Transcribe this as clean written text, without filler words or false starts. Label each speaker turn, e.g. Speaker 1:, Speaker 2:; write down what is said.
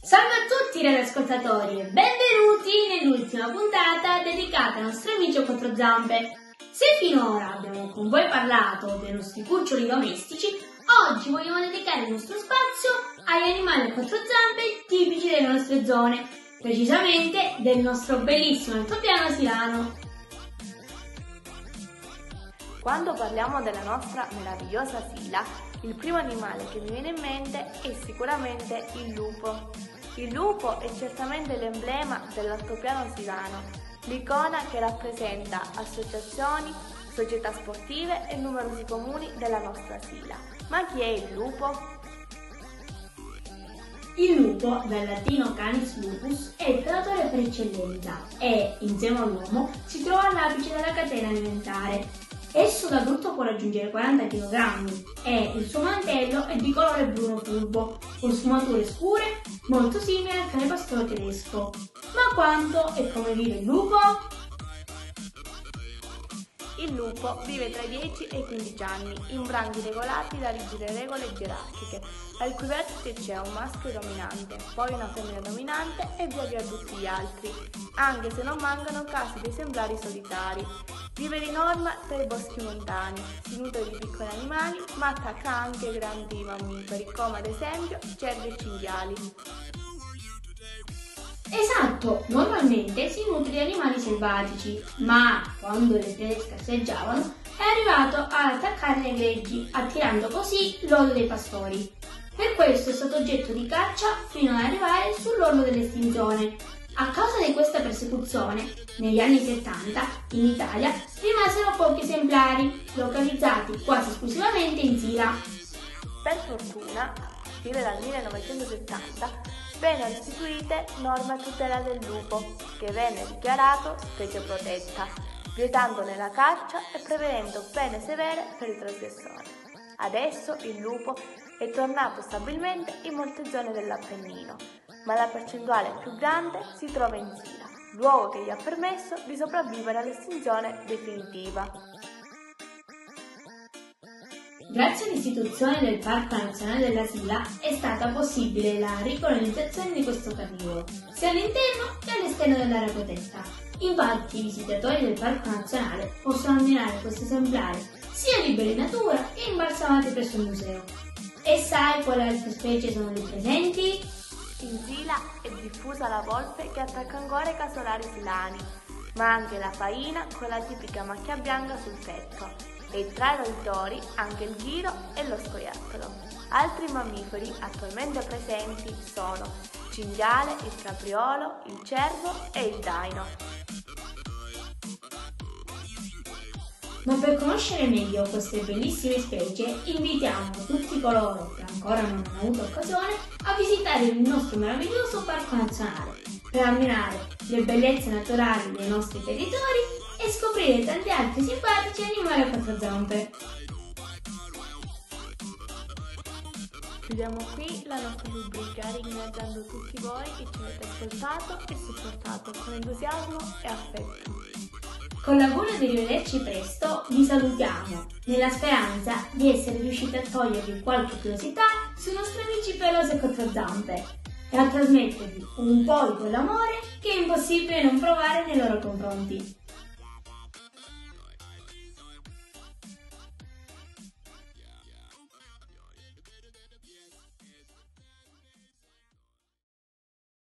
Speaker 1: Salve a tutti radioascoltatori e benvenuti nell'ultima puntata dedicata ai nostri amici a quattro zampe. Se finora abbiamo con voi parlato dei nostri cuccioli domestici, oggi vogliamo dedicare il nostro spazio agli animali a quattro zampe tipici delle nostre zone, precisamente del nostro bellissimo altopiano silano.
Speaker 2: Quando parliamo della nostra meravigliosa Sila, il primo animale che mi viene in mente è sicuramente il lupo. Il lupo è certamente l'emblema dell'altopiano silano, l'icona che rappresenta associazioni, società sportive e numerosi comuni della nostra Sila. Ma chi è il lupo?
Speaker 1: Il lupo, dal latino canis lupus, è il predatore per eccellenza e, insieme all'uomo, si trova all'apice della catena alimentare. Esso da adulto può raggiungere 40 kg e il suo mantello è di colore bruno fulvo, con sfumature scure, molto simili al cane pastoro tedesco. Ma quanto e come vive il lupo?
Speaker 2: Il lupo vive tra i 10 e i 15 anni, in branchi regolati da rigide regole gerarchiche, al cui vertice c'è un maschio dominante, poi una femmina dominante e via via tutti gli altri, anche se non mancano casi di esemplari solitari. Vive di norma tra i boschi montani, si nutre di piccoli animali, ma attacca anche grandi mammiferi, come ad esempio cervi e cinghiali.
Speaker 1: Esatto, normalmente si nutre di animali selvatici, ma quando le prede scarseggiavano è arrivato ad attaccare le greggi, attirando così l'odio dei pastori. Per questo è stato oggetto di caccia fino ad arrivare sull'orlo dell'estinzione. A causa di questa persecuzione, negli anni 70 in Italia rimasero pochi esemplari, localizzati quasi esclusivamente in Sila.
Speaker 2: Per fortuna, a partire dal 1970, vennero istituite norme a tutela del lupo, che venne dichiarato specie protetta, vietandone la caccia e prevedendo pene severe per i trasgressori. Adesso il lupo è tornato stabilmente in molte zone dell'Appennino, ma la percentuale più grande si trova in Sila, luogo che gli ha permesso di sopravvivere all'estinzione definitiva.
Speaker 1: Grazie all'istituzione del Parco Nazionale della Sila è stata possibile la ricolonizzazione di questo carnivoro, sia all'interno che all'esterno dell'area protetta. Infatti i visitatori del Parco Nazionale possono ammirare questo esemplare sia liberi in natura che imbalsamati presso il museo. E sai quali altre specie sono lì presenti?
Speaker 2: In Sila è diffusa la volpe che attacca ancora i casolari silani, ma anche la faina con la tipica macchia bianca sul petto. E tra i roditori anche il ghiro e lo scoiattolo. Altri mammiferi attualmente presenti sono il cinghiale, il capriolo, il cervo e il daino.
Speaker 1: Ma per conoscere meglio queste bellissime specie, invitiamo tutti coloro che ancora non hanno avuto occasione a visitare il nostro meraviglioso Parco Nazionale per ammirare le bellezze naturali dei nostri territori e scoprire tanti altri simpatici animali a quattro zampe.
Speaker 2: Chiudiamo qui la nostra rubrica ringraziando tutti voi che ci avete ascoltato e supportato con entusiasmo e affetto.
Speaker 1: Con l'augurio di rivederci presto, vi salutiamo, nella speranza di essere riusciti a togliervi qualche curiosità sui nostri amici pelosi a quattro zampe e a trasmettervi un po' di quell'amore che è impossibile non provare nei loro confronti.